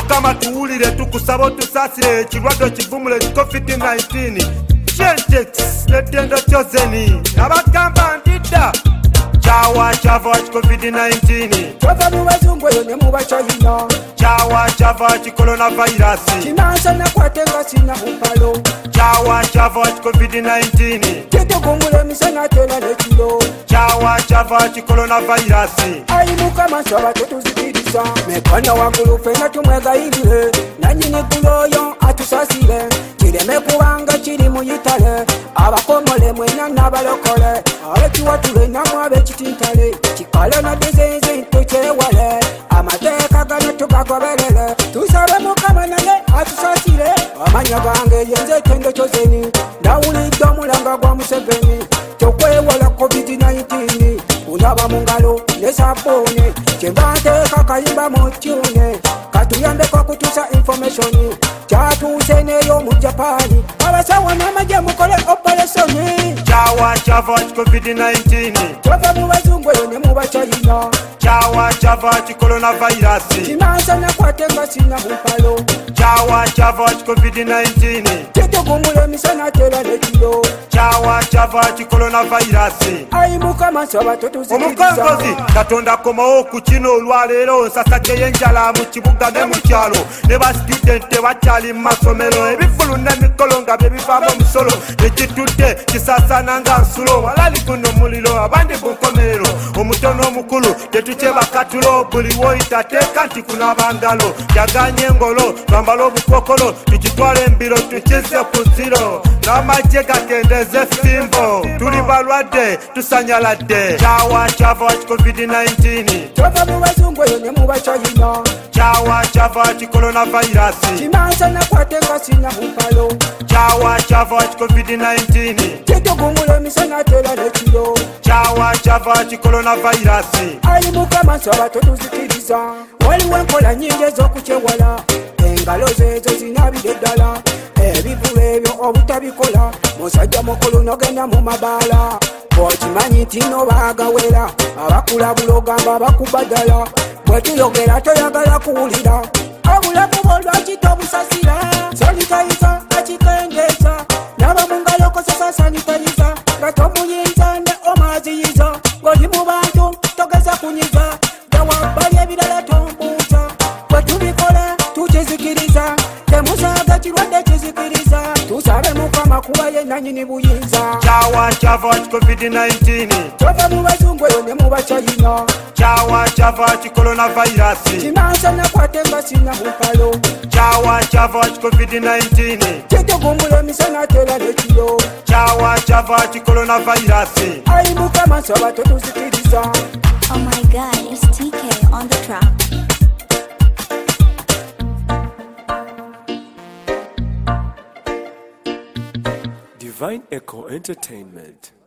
Mukama tuwulire tukusaba otusaasire ekirwadde kivumule COVID-19 Gentex netendo chozeni nabagamba ndidda chawa chava COVID-19 twava mu bazungu eyo ne mu bachayina chawa chava coronavirus kinansa nakwate nga sina mpalo chawa chava COVID-19 tetugumula emisana tera nekiro chawa chava coronavirus ayi mukama nsaba tetuzikiriza mekwana waggulu fena tumwegayirire nanyini guloyo atusasire kireme kubanga kiri muyitale abakomole mwena n'abalokole abekiwatule namwe abekitintale kikale nadezenze tukyewale amateeka gano tugagoberere tusabe mukama naye atusasire amanya gange yenze tendo kyozeni ndawulidde omulanga gwa Museveni kyokwewala COVID-19 unaba mu ngalo ne sabbuuni kyemba nteeka kayimba mu tyune katuyambeko kutuusa information kyatuuse neyo mu Japani abasawo n'amagye mukole operation chawa chava COVID-19 twava mu bazungu eyo ne mu bachayina chawa chava coronavirus kinansa nakwate nga sina mpalo chawa chava COVID-19 tetugumula emisana tera nekiro chawa chava coronavirus ayi mukama nsaba tetuzikiriza omukongozi katonda komawo ku kino olwaleero nsasake y'enjala mu kibuga ne mu kyalo ne basitudente bakyali mu masomero ebivulu n'emikolo nga bye bivaamu omusolo ekitudde kisaasaana nga nsulo walali guno muliro abandi ku nkomerero omutono omukulu tetukyeba katulo buli woyita teeka nti kunaaba ngalo yaganye engolo twambala obukokolo tukitwala embiro tukize ku ziro n'amagye gatendeze fimbo tuli balwadde tusanyaladde chawa chava COVID-19 twava mu bazungu eyo ne mu bachayina chawa chava coronavirus kinansa nakwate nga sina mpalo chawa chava COVID-19 tetugumula emisana tera nekiro chawa chava coronavirus ayi mukama nsaba tetuzikiriza waliwo enkola nyingi ez'okukyewala engalo zeezo zinabire ddala ebivulu ebyo obutabikola musajja mukulu nogenda mu mabaala okimanyi nti no baagawera abakulabula ogamba bakuba ddala bwe tuyogera toyagala kuwulira obulamu bwolwaki tobusasira sanitayiza akikendeeza naba mu ngalo kozesa sanitayiza nga tomuyinza ne omaziyiza ng'oli mu bantu togeza kunyiza gawabbali ebirala tombuuza bwe tubikola tukizikiriza temusaaga kirwadde kizikiriza tusabe mukama kuba ye nanyini buyinza chawa chava COVID-19 twava mu bazungu eyo ne mu bachayina chawa chava coronavirus kinansa nakwate nga sina mpalo chawa chava COVID-19 tetugumula emisana tera nekiro chawa chava coronavirus ayi mukama nsaba tetuzikiriza. Oh my God, it's TK on the track. Divine Echo Entertainment.